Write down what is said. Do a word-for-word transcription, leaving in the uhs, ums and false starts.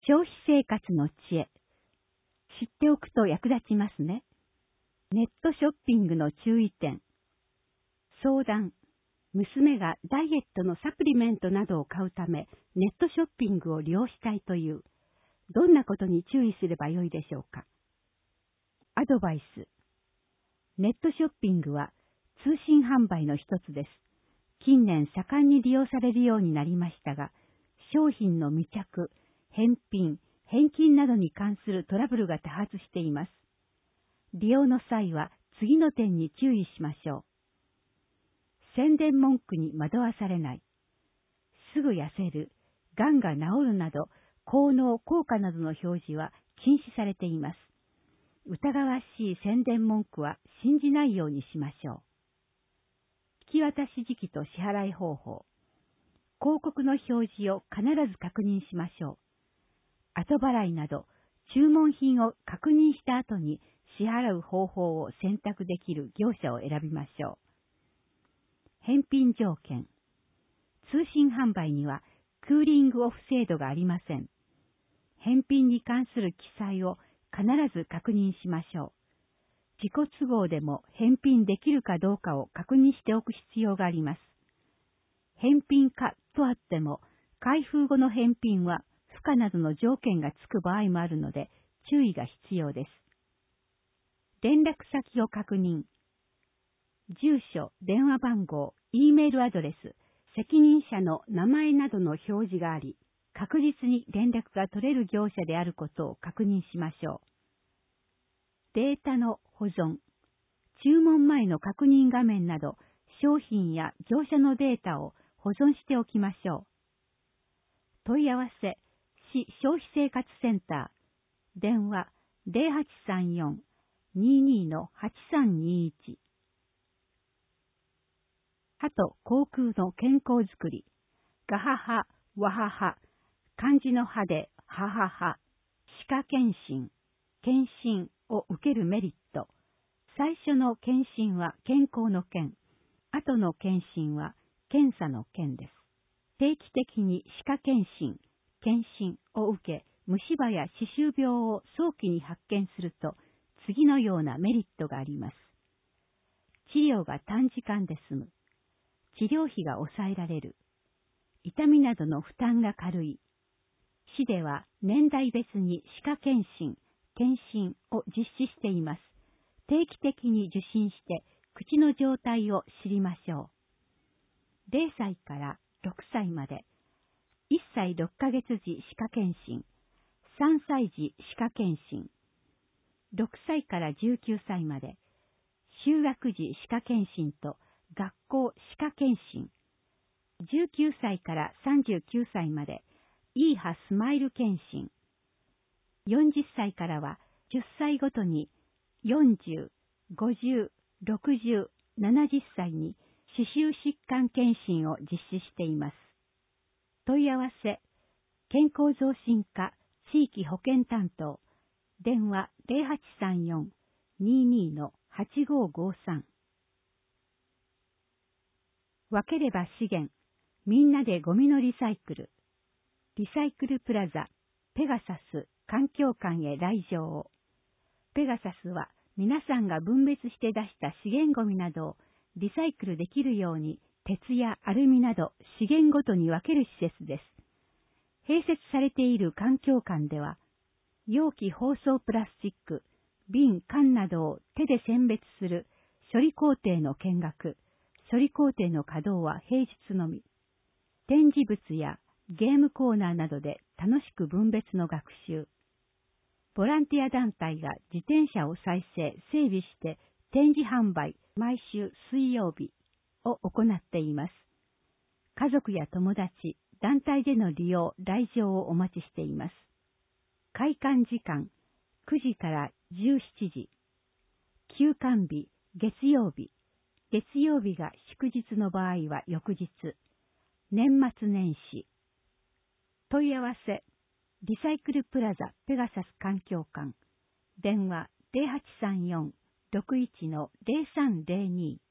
消費生活の知恵。知っておくと役立ちますね。ネットショッピングの注意点。相談。娘がダイエットのサプリメントなどを買うため、ネットショッピングを利用したいという。どんなことに注意すればよいでしょうか。アドバイス。ネットショッピングは通信販売の一つです。近年盛んに利用されるようになりましたが、商品の未着、返品、返金などに関するトラブルが多発しています。利用の際は次の点に注意しましょう。宣伝文句に惑わされない。すぐ痩せる、がんが治るなど、効能、効果などの表示は禁止されています。疑わしい宣伝文句は信じないようにしましょう。引き渡し時期と支払い方法。広告の表示を必ず確認しましょう。後払いなど、注文品を確認した後に支払う方法を選択できる業者を選びましょう。返品条件。通信販売にはクーリングオフ制度がありません。返品に関する記載を必ず確認しましょう。自己都合でも返品できるかどうかを確認しておく必要があります。返品可とあっても、開封後の返品は不可などの条件がつく場合もあるので注意が必要です。連絡先を確認。住所、電話番号、Eメールアドレス、責任者の名前などの表示があり、確実に連絡が取れる業者であることを確認しましょう。データの保存。注文前の確認画面など、商品や業者のデータを保存しておきましょう。問い合わせ、市消費生活センター、電話 ゼロはちさんよん にーにー はちさんにーいち。歯と口腔の健康づくり。ガハハ、ワハハ、漢字の歯でハハハ、歯科検診、検診を受けるメリット。最初の検診は健康の健、後の検診は検査の検です。定期的に歯科検診、検診を受け、虫歯や歯周病を早期に発見すると、次のようなメリットがあります。治療が短時間で済む。治療費が抑えられる。痛みなどの負担が軽い。市では年代別に歯科検診、検診を実施しています。定期的に受診して口の状態を知りましょう。ゼロさいからろくさいまで、いっさいろっかげつ時歯科検診、さんさい時歯科検診、ろくさいからじゅうきゅうさいまで、就学時歯科検診と学校歯科検診、じゅうきゅうさいからさんじゅうきゅうさいまで、いい歯スマイル検診、よんじゅっさいからはじゅっさいごとによんじゅう、ごじゅう、ろくじゅう、ななじゅっさいに歯周疾患検診を実施しています。問い合わせ、健康増進課地域保健担当、電話 ゼロはちさんよん にーにー はちごーごーさん。分ければ資源、みんなでゴミのリサイクル。リサイクルプラザ、ペガサス環境館へ来場を。ペガサスは皆さんが分別して出した資源ゴミなどをリサイクルできるように鉄やアルミなど資源ごとに分ける施設です。併設されている環境館では、容器包装プラスチック、瓶、缶などを手で選別する処理工程の見学、処理工程の稼働は平日のみ。展示物やゲームコーナーなどで楽しく分別の学習。ボランティア団体が自転車を再生、整備して展示販売毎週水曜日を行っています。家族や友達、団体での利用、来場をお待ちしています。開館時間くじからじゅうしちじ。休館日、月曜日。月曜日が祝日の場合は翌日。年末年始。問い合わせ、リサイクルプラザペガサス環境館。電話 ゼロはちさんよん ろくいち ゼロさんゼロに。